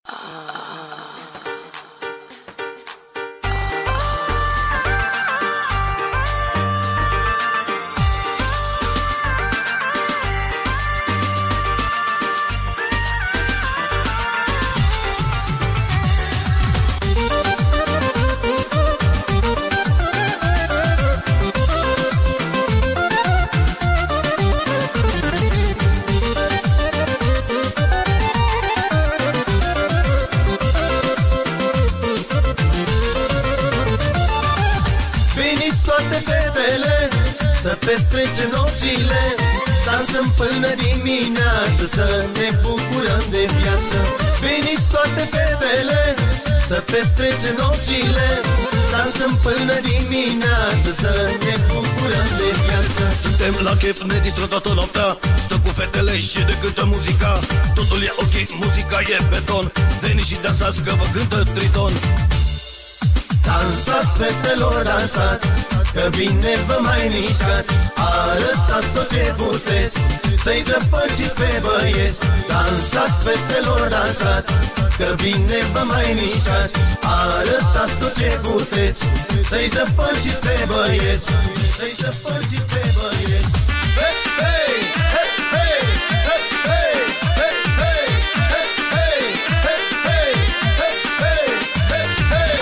toate fetele, să petrecem nopțile, dansăm până dimineață, să ne bucurăm de viață. Veniți toate fetele, să petrecem nopțile, dansăm până dimineață, să ne bucurăm de viață. Suntem la chef, ne distrăm toată noaptea, stăm cu fetele și ne cântă muzica. Totul e ok, muzica e pe ton, veniți și dansați că vă cântă Triton. Dansați, fetelor, dansați, că bine vă mai mișcați. Arătați tot ce puteți, să-i zăpăciți pe băieți. Dansați, fetelor, dansați, că bine vă mai mișcați. Arătați tot ce puteți, să-i zăpăciți pe băieți. Să-i zăpăciți pe băieți. Hei, hei, hei, hei, hei, hei, hei, hei, hei, hei, hei, hei, hei, hei, hei.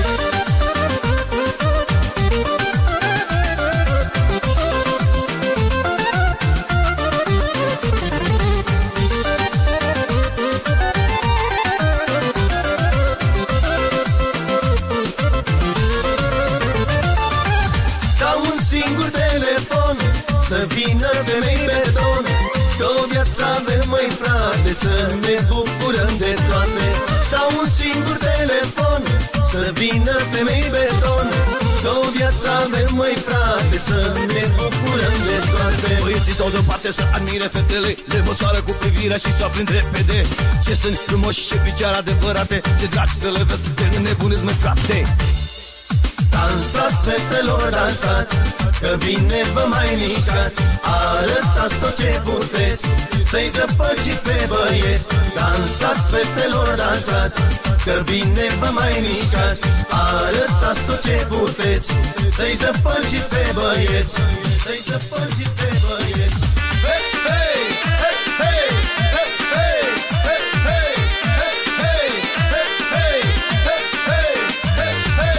Să vină femei beton, că o viață avem, măi frate, să ne bucurăm de toate. Dau un singur telefon, să vină femei beton, că o viață avem, măi frate, să ne bucurăm de toate. Băieții stau deoparte să admire fetele, le măsoară cu privirea și s-o aprind repede. Ce sunt frumoși și picioare adevărate, ce dragi să le vezi, de nebuniți, măi frate. Dansați, fetelor, dansați, că bine vă mai mișcați. Arătați tot ce puteți, să-i zăpăciți pe băieți. Dansați, fetelor, dansați, că bine vă mai mișcați. Arătați tot ce puteți, să-i zăpăciți pe băieți. Să-i zăpăciți pe băieți. Hei, hei, hei, hei, hei, hei, hei, hei, hei, hei, hei, hei, hei, hei, hei.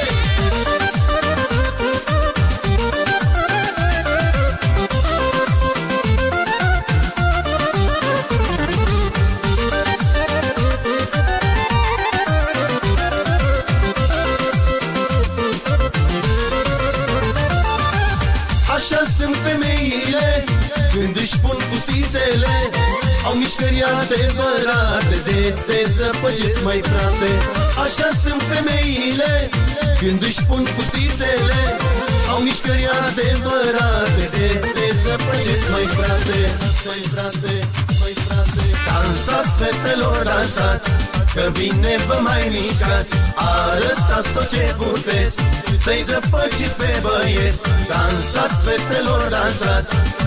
Așa sunt femeile, când își pun fustițele, au mișcări adevărate, de te zăpăcesc, mai frate. Așa sunt femeile, când își pun fustițele, au mișcări adevărate, de te zăpăcesc, mai frate. Mai frate, mai frate. Dansați, fetelor, dansați, că bine vă mai mișcați. Arătați tot ce puteți, să-i zăpăciți pe băieți. Dansați, fetelor, dansați,